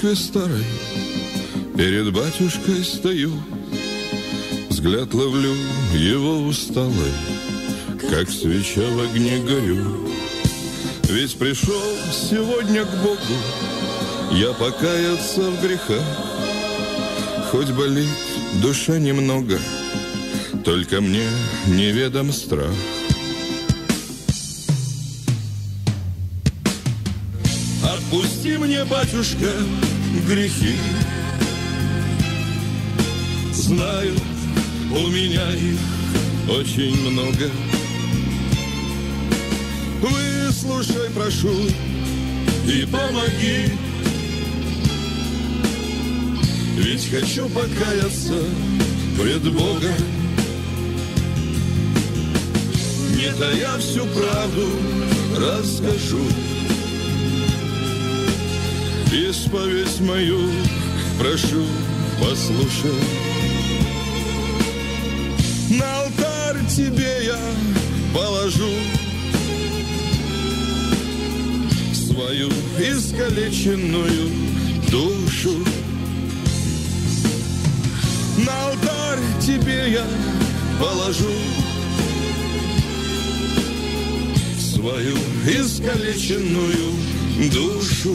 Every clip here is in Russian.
церкви старой перед батюшкой стою, взгляд ловлю его усталый, как свеча в огне горю. Ведь пришел сегодня к Богу я покаяться в грехах. Хоть болит душа немного, только мне неведом страх. Отпусти мне, батюшка, грехи. Знаю, у меня их очень много. Выслушай, прошу, и помоги. Ведь хочу покаяться пред Богом, не тая всю правду расскажу. Исповедь мою, прошу, послушай. На алтарь тебе я положу свою искалеченную душу. На алтарь тебе я положу свою искалеченную душу.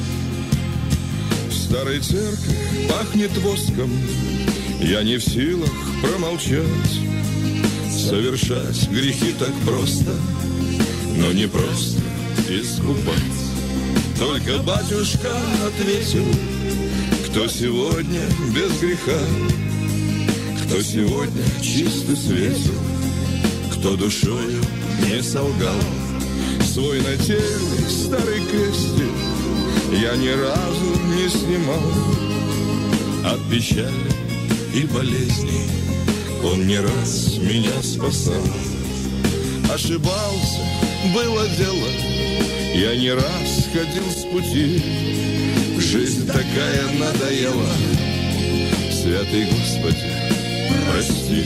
В старой церкви пахнет воском, я не в силах промолчать. Совершать грехи так просто, но не просто искупать. Только батюшка ответил, кто сегодня без греха, кто сегодня чистый светил, кто душою не солгал. Свой нательный старый крестик я ни разу не снимал. От печали и болезней он не раз меня спасал. Ошибался, было дело, я не раз ходил с пути. Жизнь такая надоела, святый Господи, прости.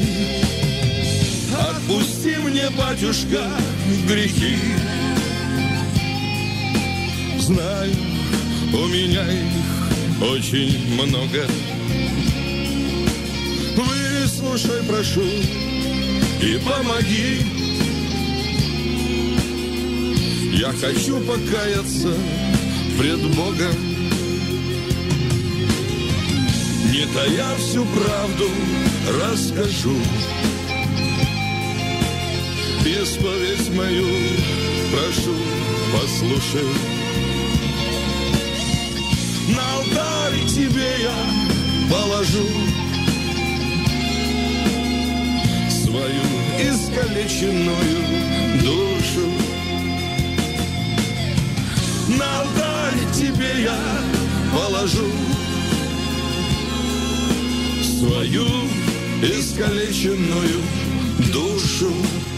Отпусти мне, батюшка, грехи. Знаю, у меня их очень много. Выслушай, прошу, и помоги. Я хочу покаяться пред Богом, не тая всю правду расскажу. Исповедь мою, прошу, послушай. На алтарь тебе я положу свою искалеченную душу. На алтарь тебе я положу свою искалеченную душу.